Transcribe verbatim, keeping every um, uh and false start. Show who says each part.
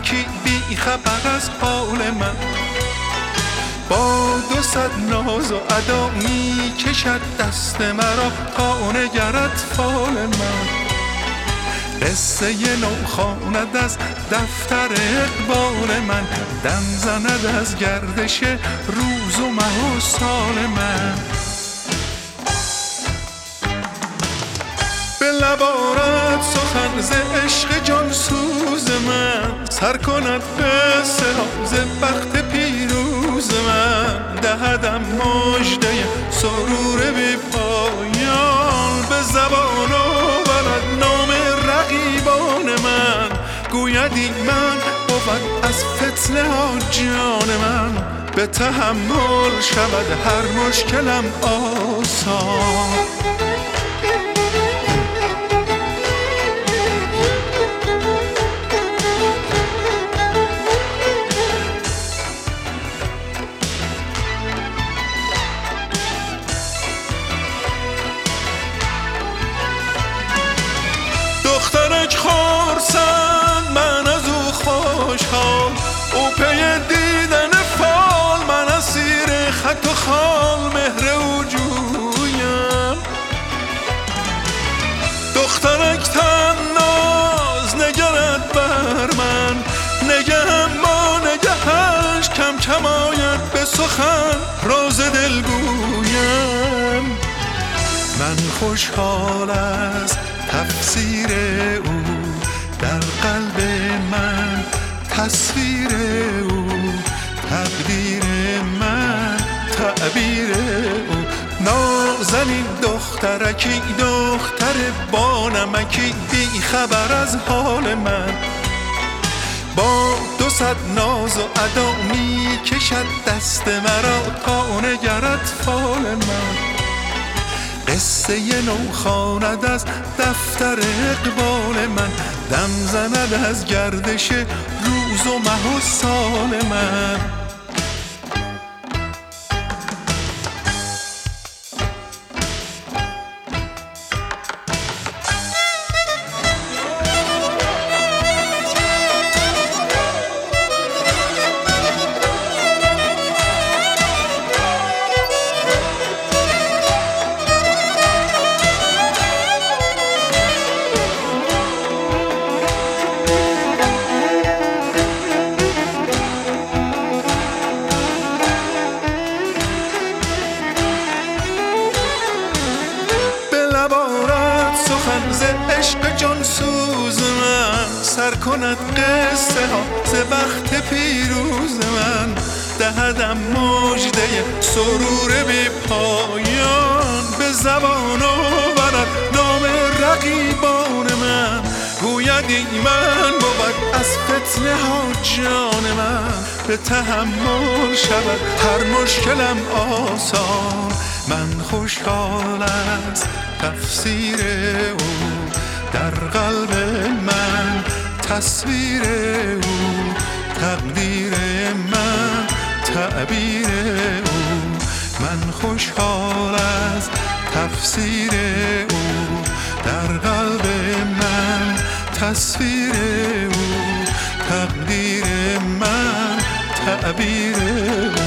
Speaker 1: دخترکی بی خبر از حال من، با دو صد ناز و ادا می کشد دست مرا تا نگرد فال من. قصه نو خواند از دفتر اقبال من، دم زند از گردش روز و ماه و سال من. به لب آرد سخن ز عشق جان سوز من، سر کند قصه ها ز بخت پیروز من. دهدم مژده سرور بی پایان، به زبان آورد نام رقیبان من. گوید این من بود از فتنه ها جان من، به تحمل شود هر مشکلم آسان. دخترک خورسند من از او خوشحال، او پی دیدن فال من اسیر خط و خال مهر او جویم. دخترک تناز نگرد بر من، نگهم با نگهش کم کم آید به سخن راز دل گویم. من خوشحال از تفسیر او در قلب من، تصویر او تقدیر من، تعبیر او. نازنین دخترکی دختر بانمکی بی خبر از حال من، با دو صد ناز و ادا می کشد دست مرا تا نگرد فال من. قصه نو خواند از دفتر اقبال من، دم زند از گردش روز و ماه و سال من. سخن ز عشق جان سوز من، سر کند قصه ها ز بخت پیروز من. دهدم مژده سرور بی پایان، به زبان آورد نام رقیبان من. گوید این من بود از فتنه ها جان من، به تحمل شود هر مشکلم آسان. من خوشحال از تفسیر او در قلب من، تصویر او تقدیر من، تعبیر او. من خوشحال از تفسیر او در قلب من، تصویر او تقدیر من، تعبیر او.